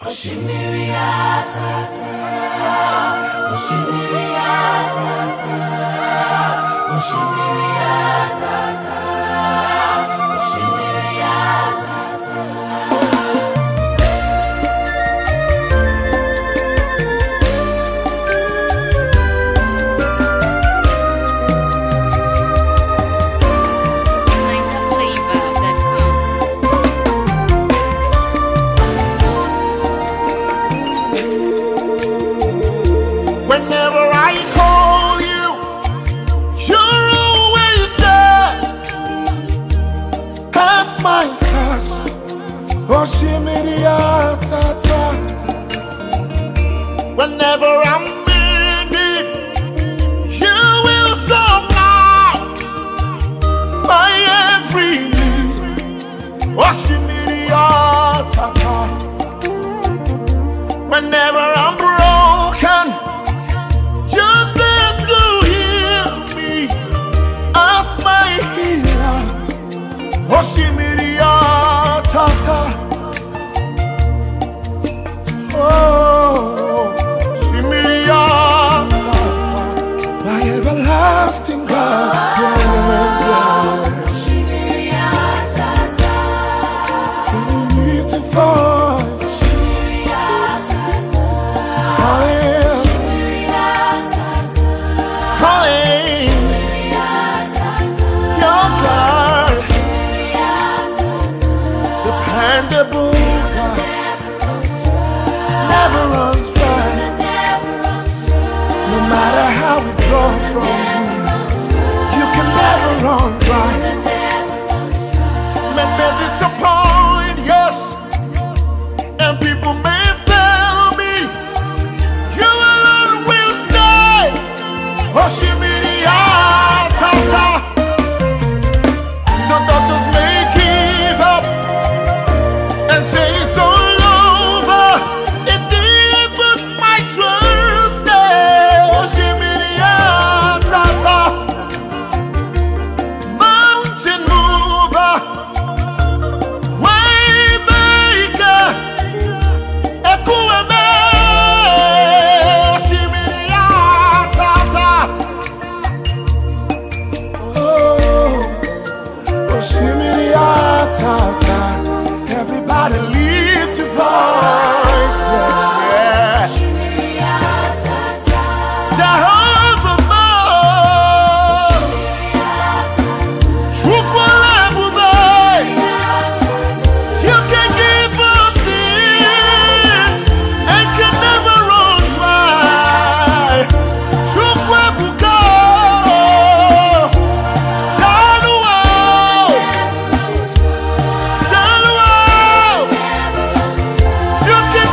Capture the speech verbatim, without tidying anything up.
Whenever I call you, you're always there. As my sass, Oshimiria Tata. Whenever I'm in it, you will supply my every need. Oshimiria Tata. Whenever I'm broken, you're there to heal me as my healer. Oshimiria Tata. Oh, Oshimiria Tata. My everlasting God. Yeah, yeah. Oshimiria Tata. Can you lift your voice? Oshimiria Tata. Hallelujah. Oshimiria Tata. Hallelujah. Oshimiria Tata. Your God, Oshimiria Tata. dependable God, Never runs dry. never runs dry. Never runs dry. No matter how we draw from you, you can never run dry. Never runs dry. Men may disappoint, yes, and people may fail me. You alone will stay. Oshimiria Tata. The doctors may give up and say it's all over. In thee put my trust. eh. Oshimiria Tata. Mountain mover, way maker, Ekueme. Oshimiria Tata. Oh, Oshimiria Tata. Everybody lift your voice. Yeah, yeah. Oshimiria Tata. Jehovah Mo, Chukwalebube. You can give up things and can never run dry. Chukwebuka, Danuwa, Danuwa. You can